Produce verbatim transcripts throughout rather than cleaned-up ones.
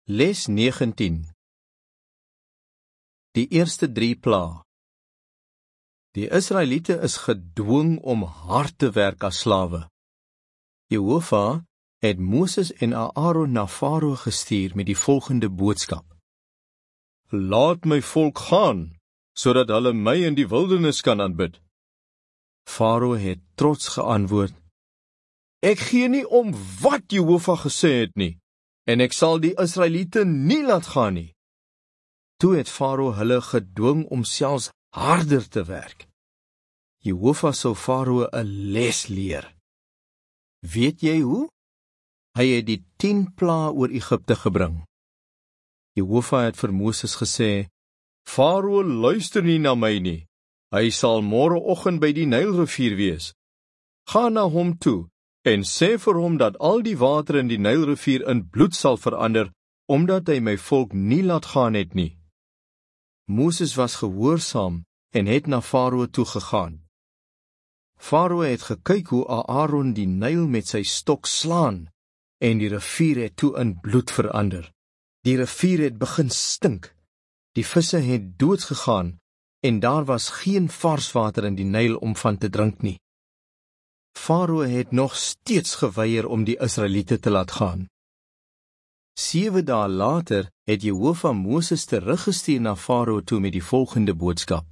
Les negentien. Die eerste drie pla. Die Israeliete is gedwing om hard te werk as slawe. Jehova het Moses en Aaron na Farao gestuur met die volgende boodskap: Laat my volk gaan, sodat hulle my in die wildernis kan aanbid. Farao het trots geantwoord: Ek gee nie om wat Jehova gesê het nie, en ek sal die Israeliete nie laat gaan nie. Toe het Farao hulle gedwing om selfs harder te werk. Jehova sou Farao 'n les leer. Weet jy hoe? Hy het die tien pla oor Egipte gebring. Jehova het vir Moses gesê: Farao luister nie na my nie. Hy sal môreoggend by die Nylrivier wees. Ga na hom toe en sê vir hom dat al die water in die Nylrivier in bloed sal verander, omdat hy my volk nie laat gaan het nie. Moses was gehoorsaam en het na Farao toe gegaan. Farao het gekyk hoe Aaron die Nyl met sy stok slaan, en die rivier het toe in bloed verander. Die rivier het begin stink, die visse het doodgegaan, en daar was geen vars water in die Nyl om van te drink nie. Farao het nog steeds geweier om die Israeliete te laat gaan. Sewe dae later het Jehova Moses teruggestuur na Farao toe met die volgende boodskap: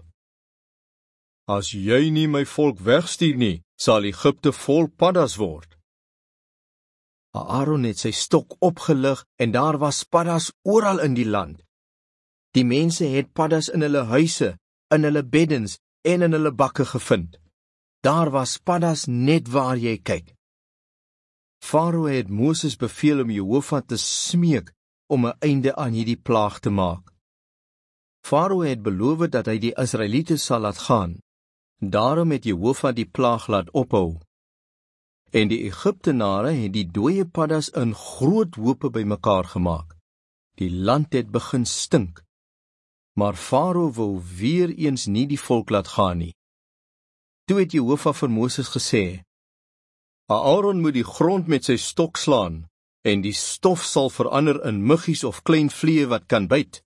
As jy nie my volk wegstuur nie, sal Egipte vol paddas word. Aaron het sy stok opgelig en daar was paddas oral in die land. Die mense het paddas in hulle huise, in hulle beddens en in hulle bakke gevind. Daar was paddas net waar jy kyk. Farao het Moses beveel om Jehova te smeek om 'n einde aan hierdie plaag te maak. Farao het beloof dat hy die Israeliete sal laat gaan. Daarom het Jehova die plaag laat ophou. En die Egiptenare het die dooie paddas in groot hope bymekaar gemaak. Die land het begin stink. Maar Farao wou weer eens nie die volk laat gaan nie. Toe het Jehova vir Moses gesê: Aaron moet die grond met sy stok slaan, en die stof sal verander in muggies of klein vliee wat kan byt.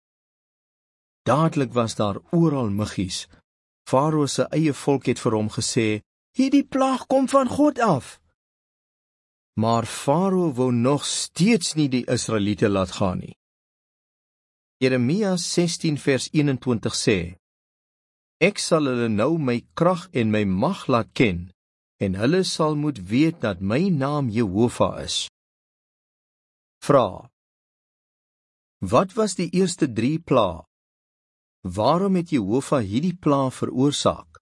Dadelik was daar oral muggies. Farao se eie volk het vir hom gesê: Hierdie plaag kom van God af. Maar Farao wou nog steeds nie die Israeliete laat gaan nie. Jeremia sestien vers eenentwintig sê: Ek sal hulle nou my krag en my mag laat ken, en hulle sal moet weet dat my naam Jehova is. Vraag: Wat was die eerste drie pla? Waarom het Jehova hierdie pla veroorsaak?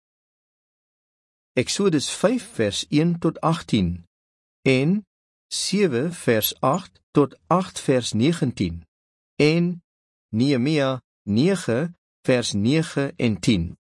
Eksodus vyf vers een tot agttien en sewe vers agt tot agt vers negentien en Nehemia nege vers nege en tien.